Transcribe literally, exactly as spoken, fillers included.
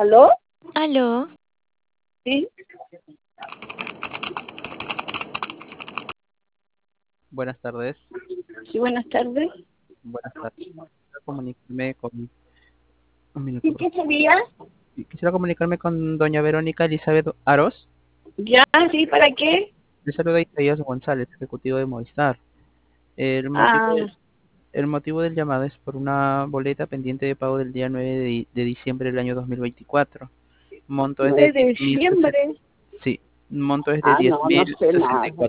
¿Aló? Aló, Sí. Buenas tardes. Sí, buenas tardes. Buenas tardes. Quisiera comunicarme con... Un minuto, ¿Sí por qué sería? favor. Quisiera comunicarme con doña Verónica Elizabeth Aros. Ya, sí, ¿para qué? Le saluda Isaías González, ejecutivo de Movistar. El motivo, Ah, del- el motivo del llamado es por una boleta pendiente de pago del día nueve de, di- de diciembre del año dos mil veinticuatro. Monto es de nueve de diez mil sesenta. diciembre. Sí, monto es de Ah, diez no, no mil sé sesenta y nada. cuatro.